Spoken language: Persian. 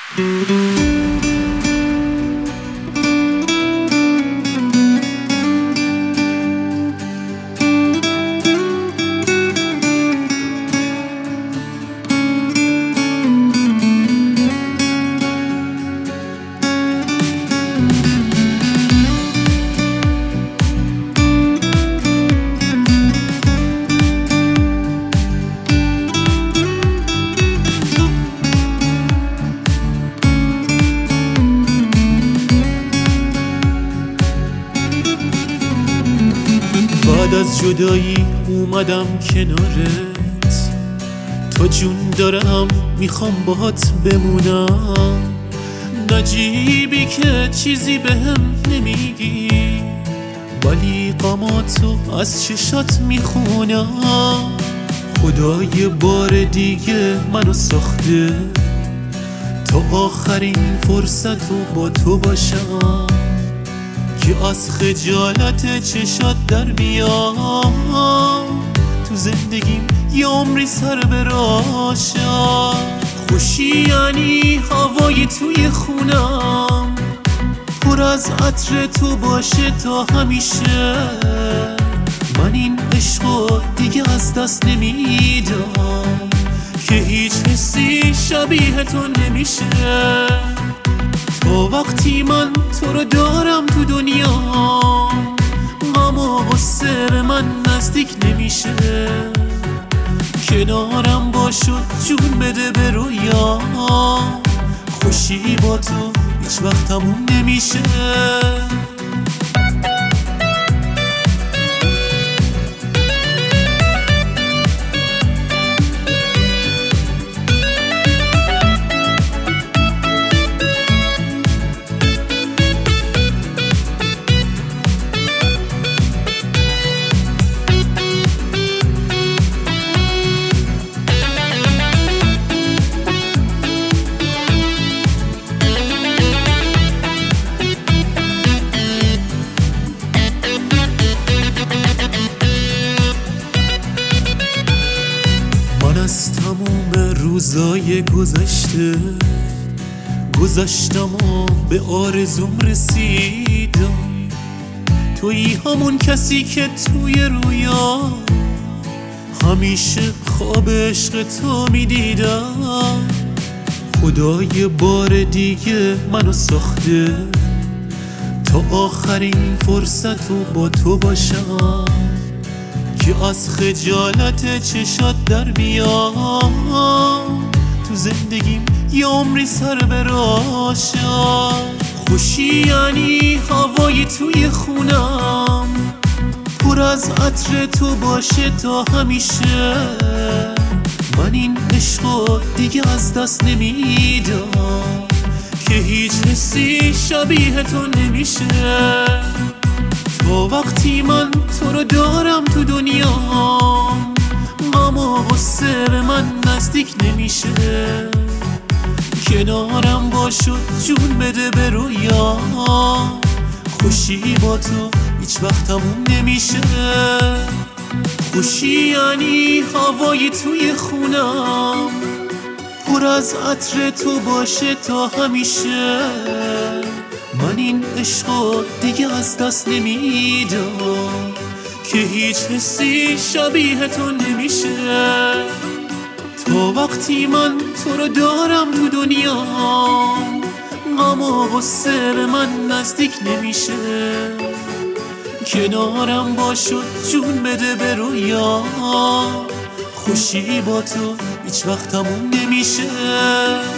بعد از جدایی اومدم کنارت، تا جون دارم میخوام باهات بمونم. نجیبی که چیزی بهم نمیگی، ولی غماتو از چشات میخونم. خدای بار دیگه منو ساخته تا آخرین فرصتو با تو باشم، که از خجالت چشات در بیام. تو زندگیم یه عمری سر براشم. خوشی یعنی هوای توی خونم، پر از عطر تو باشه تا همیشه. من این عشقو دیگه از دست نمیدم، که هیچ حسی شبیه تو نمیشه. تا وقتی من تو رو دارم تو دنیا، غم و غصه به من نزدیک نمیشه. کنارم باش و جون بده به رویا، خوشی با تو هیچ وقت تموم نمیشه. از تموم روزای گذشته گذشتم و به آرزوم رسیدم. تویی همون کسی که توی رویا همیشه خواب عشق تو میدیدم. خدای بار دیگه منو ساخته تا آخرین فرصتو با تو باشم، که از خجالت چشات در بیام. تو زندگیم یه عمری سر براشم. خوشی یعنی هوای توی خونم، پر از عطر تو باشه تا همیشه. من این عشقو دیگه از دست نمیدم، که هیچ حسی شبیه تو نمیشه. تا وقتی من تو رو دارم تو دنیا، غم و غصه به من نزدیک نمیشه. کنارم باش و جون بده به رویا، خوشی با تو هیچ وقت تموم نمیشه. خوشی یعنی هوای توی خونم، پر از عطر تو باشه تا همیشه. من این عشقو دیگه از دست نمیدم، که هیچ حسی شبیه تو نمیشه. تا وقتی من تو رو دارم تو دنیا، غم و غصه به من نزدیک نمیشه. کنارم باش و جون بده به رویا، خوشی با تو هیچ وقت تموم نمیشه.